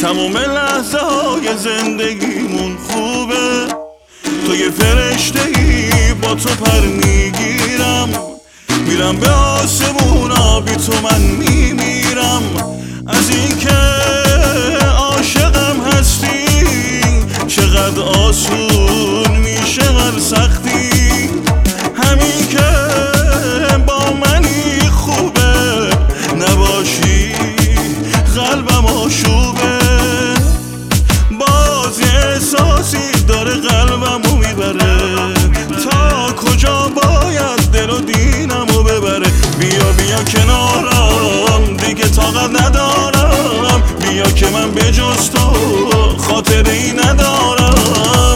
تموم لحظه های زندگیمون خوبه. تو یه فرشته‌ای با تو پر میگیرم، میرم به آسمونا بی تو من میمیرم. از این که عاشقم هستی چقدر آسون میشه هر سختی. همین که با منی خوبه، نباشی قلبم آشوبه. باز یه احساسی داره قلبمو میبره، تا کجا باید دل و دینمو ببره. بیا بیا کنارم دیگه طاقت ندارم، بیا که من به جز تو خاطری ندارم.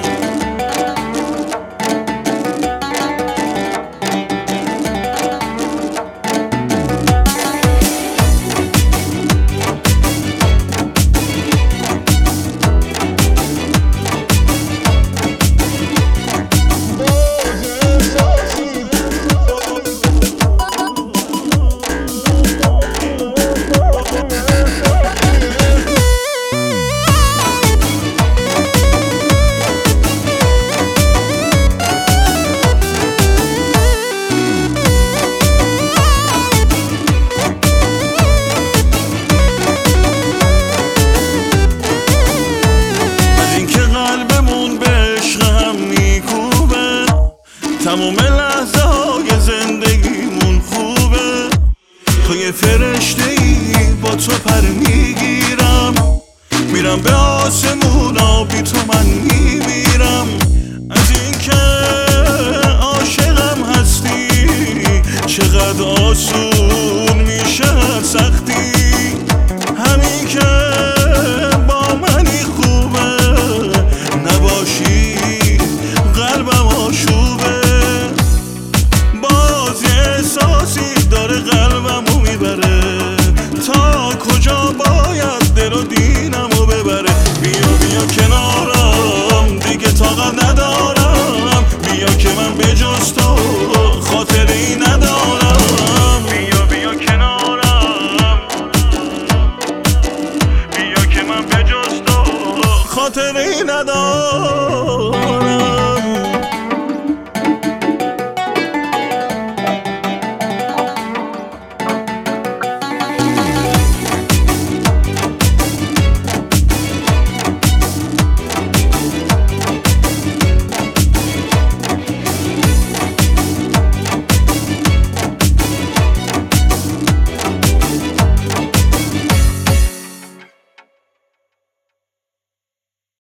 تموم لحظه های زندگیمون خوبه. تو یه فرشته‌ای با تو پر میگیرم، میرم به آسمونا بی تو من میمیرم. از این که عاشقم هستی چقدر آسون میشه سختی. همین که با منی خوبه، نباشی قلبم آشوبه. احساسی داره قلبمو میبره، تا کجا باید دل و دینمو ببره. بیا بیا کنارم دیگه طاقت ندارم، بیا که من به جز تو خاطری ندارم. بیا بیا کنارم، بیا که من به جز تو خاطری ندارم.